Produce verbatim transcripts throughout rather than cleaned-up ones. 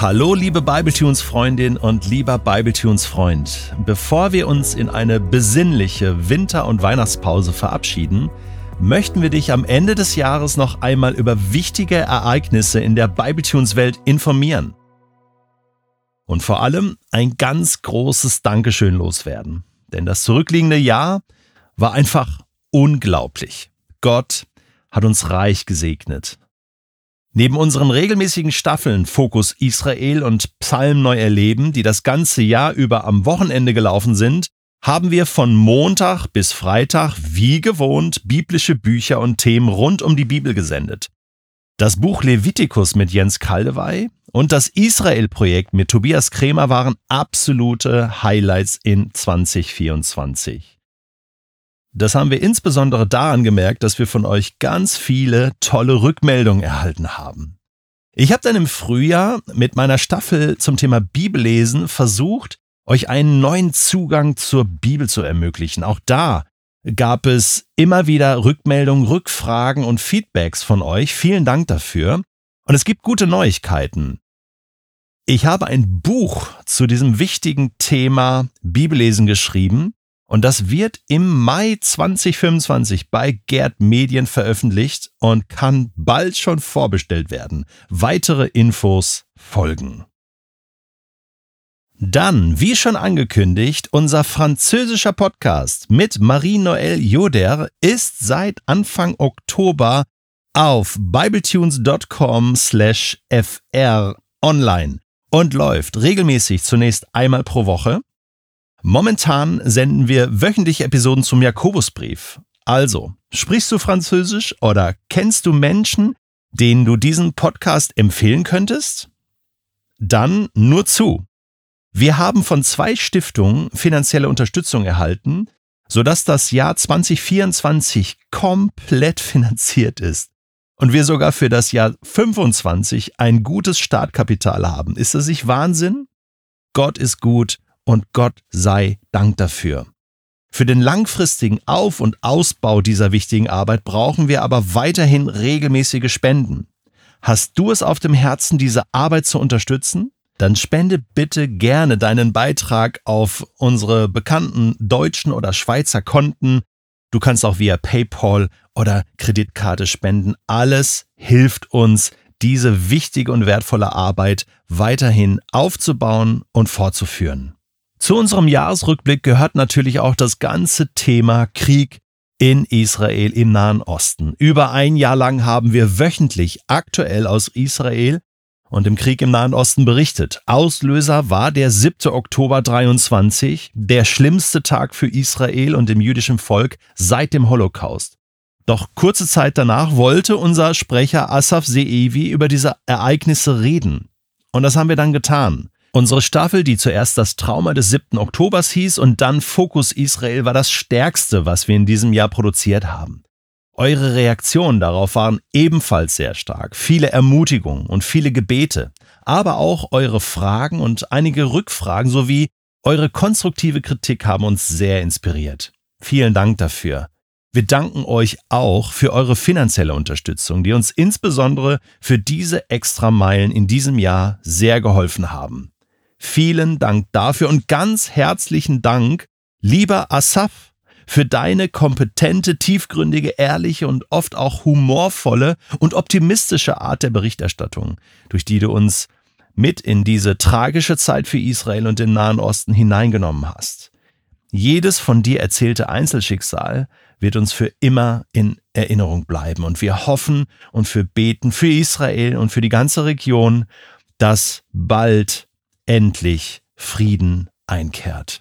Hallo liebe Bibletunes-Freundin und lieber Bibletunes-Freund. Bevor wir uns in eine besinnliche Winter- und Weihnachtspause verabschieden, möchten wir dich am Ende des Jahres noch einmal über wichtige Ereignisse in der Bibletunes-Welt informieren. Und vor allem ein ganz großes Dankeschön loswerden. Denn das zurückliegende Jahr war einfach unglaublich. Gott hat uns reich gesegnet. Neben unseren regelmäßigen Staffeln Fokus Israel und Psalm neu erleben, die das ganze Jahr über am Wochenende gelaufen sind, haben wir von Montag bis Freitag wie gewohnt biblische Bücher und Themen rund um die Bibel gesendet. Das Buch Levitikus mit Jens Kaldewey und das Israel-Projekt mit Tobias Krämer waren absolute Highlights in zwanzig vierundzwanzig. Das haben wir insbesondere daran gemerkt, dass wir von euch ganz viele tolle Rückmeldungen erhalten haben. Ich habe dann im Frühjahr mit meiner Staffel zum Thema Bibellesen versucht, euch einen neuen Zugang zur Bibel zu ermöglichen. Auch da gab es immer wieder Rückmeldungen, Rückfragen und Feedbacks von euch. Vielen Dank dafür. Und es gibt gute Neuigkeiten. Ich habe ein Buch zu diesem wichtigen Thema Bibellesen geschrieben. Und das wird im Mai zwanzig fünfundzwanzig bei Gerd Medien veröffentlicht und kann bald schon vorbestellt werden. Weitere Infos folgen. Dann, wie schon angekündigt, unser französischer Podcast mit Marie-Noël Joder ist seit Anfang Oktober auf bibletunes.com slash fr online und läuft regelmäßig zunächst einmal pro Woche. Momentan senden wir wöchentlich Episoden zum Jakobusbrief. Also, sprichst du Französisch oder kennst du Menschen, denen du diesen Podcast empfehlen könntest? Dann nur zu. Wir haben von zwei Stiftungen finanzielle Unterstützung erhalten, sodass das Jahr zwanzig vierundzwanzig komplett finanziert ist und wir sogar für das Jahr fünfundzwanzig ein gutes Startkapital haben. Ist das nicht Wahnsinn? Gott ist gut. Und Gott sei Dank dafür. Für den langfristigen Auf- und Ausbau dieser wichtigen Arbeit brauchen wir aber weiterhin regelmäßige Spenden. Hast du es auf dem Herzen, diese Arbeit zu unterstützen? Dann spende bitte gerne deinen Beitrag auf unsere bekannten deutschen oder Schweizer Konten. Du kannst auch via PayPal oder Kreditkarte spenden. Alles hilft uns, diese wichtige und wertvolle Arbeit weiterhin aufzubauen und fortzuführen. Zu unserem Jahresrückblick gehört natürlich auch das ganze Thema Krieg in Israel im Nahen Osten. Über ein Jahr lang haben wir wöchentlich aktuell aus Israel und dem Krieg im Nahen Osten berichtet. Auslöser war der siebter Oktober dreiundzwanzig, der schlimmste Tag für Israel und dem jüdischen Volk seit dem Holocaust. Doch kurze Zeit danach wollte unser Sprecher Asaf Ze'evi über diese Ereignisse reden. Und das haben wir dann getan. Unsere Staffel, die zuerst das Trauma des siebten Oktobers hieß und dann Fokus Israel, war das Stärkste, was wir in diesem Jahr produziert haben. Eure Reaktionen darauf waren ebenfalls sehr stark. Viele Ermutigungen und viele Gebete, aber auch eure Fragen und einige Rückfragen sowie eure konstruktive Kritik haben uns sehr inspiriert. Vielen Dank dafür. Wir danken euch auch für eure finanzielle Unterstützung, die uns insbesondere für diese Extrameilen in diesem Jahr sehr geholfen haben. Vielen Dank dafür und ganz herzlichen Dank, lieber Asaf, für deine kompetente, tiefgründige, ehrliche und oft auch humorvolle und optimistische Art der Berichterstattung, durch die du uns mit in diese tragische Zeit für Israel und den Nahen Osten hineingenommen hast. Jedes von dir erzählte Einzelschicksal wird uns für immer in Erinnerung bleiben und wir hoffen und für beten für Israel und für die ganze Region, dass bald endlich Frieden einkehrt.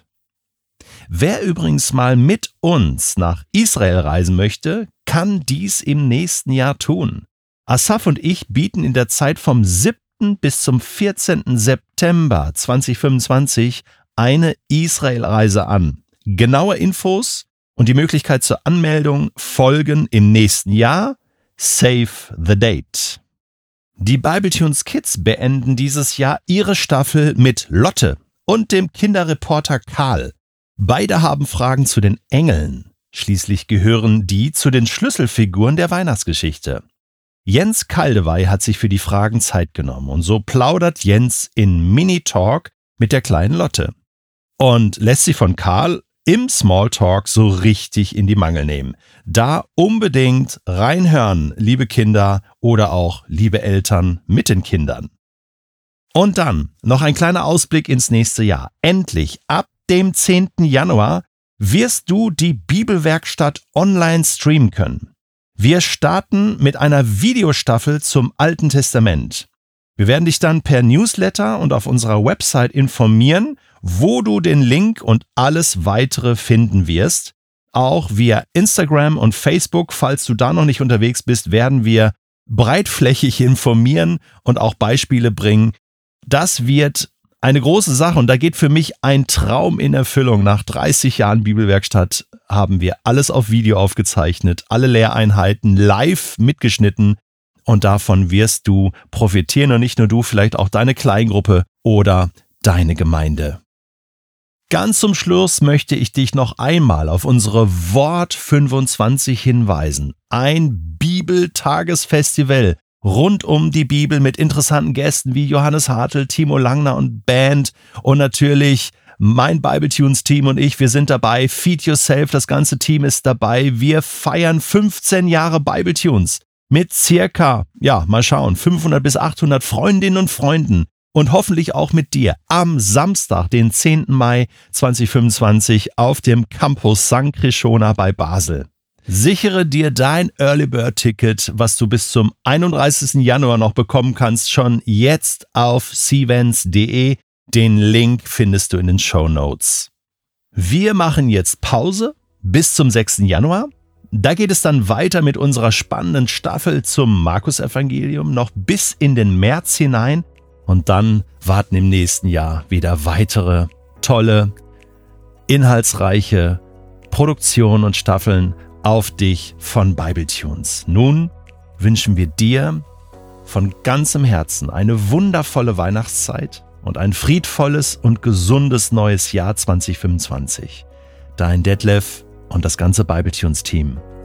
Wer übrigens mal mit uns nach Israel reisen möchte, kann dies im nächsten Jahr tun. Asaf und ich bieten in der Zeit vom siebten bis zum vierzehnten September zwanzig fünfundzwanzig eine Israelreise an. Genaue Infos und die Möglichkeit zur Anmeldung folgen im nächsten Jahr. Save the date. Die Bibletunes Kids beenden dieses Jahr ihre Staffel mit Lotte und dem Kinderreporter Karl. Beide haben Fragen zu den Engeln. Schließlich gehören die zu den Schlüsselfiguren der Weihnachtsgeschichte. Jens Kaldewey hat sich für die Fragen Zeit genommen und so plaudert Jens in Mini-Talk mit der kleinen Lotte und lässt sich von Karl im Smalltalk so richtig in die Mangel nehmen. Da unbedingt reinhören, liebe Kinder oder auch liebe Eltern mit den Kindern. Und dann noch ein kleiner Ausblick ins nächste Jahr. Endlich, ab dem zehnten Januar, wirst du die Bibelwerkstatt online streamen können. Wir starten mit einer Videostaffel zum Alten Testament. Wir werden dich dann per Newsletter und auf unserer Website informieren, wo du den Link und alles weitere finden wirst. Auch via Instagram und Facebook, falls du da noch nicht unterwegs bist, werden wir breitflächig informieren und auch Beispiele bringen. Das wird eine große Sache und da geht für mich ein Traum in Erfüllung. Nach dreißig Jahren Bibelwerkstatt haben wir alles auf Video aufgezeichnet, alle Lehreinheiten live mitgeschnitten und davon wirst du profitieren und nicht nur du, vielleicht auch deine Kleingruppe oder deine Gemeinde. Ganz zum Schluss möchte ich dich noch einmal auf unsere Wort fünfundzwanzig hinweisen. Ein Bibeltagesfestival rund um die Bibel mit interessanten Gästen wie Johannes Hartl, Timo Langner und Band und natürlich mein Bibletunes-Team und ich, wir sind dabei. Feed Yourself, das ganze Team ist dabei. Wir feiern fünfzehn Jahre Bibletunes mit circa, ja, mal schauen, fünfhundert bis achthundert Freundinnen und Freunden und hoffentlich auch mit dir am Samstag, den zehnten Mai zweitausendfünfundzwanzig auf dem Campus Sankt Krishona bei Basel. Sichere dir dein Early Bird Ticket, was du bis zum einunddreißigsten Januar noch bekommen kannst, schon jetzt auf cvents punkt de. Den Link findest du in den Shownotes. Wir machen jetzt Pause bis zum sechsten Januar. Da geht es dann weiter mit unserer spannenden Staffel zum Markus-Evangelium noch bis in den März hinein. Und dann warten im nächsten Jahr wieder weitere tolle, inhaltsreiche Produktionen und Staffeln auf dich von Bibletunes. Nun wünschen wir dir von ganzem Herzen eine wundervolle Weihnachtszeit und ein friedvolles und gesundes neues Jahr zweitausendfünfundzwanzig. Dein Detlef und das ganze Bibletunes-Team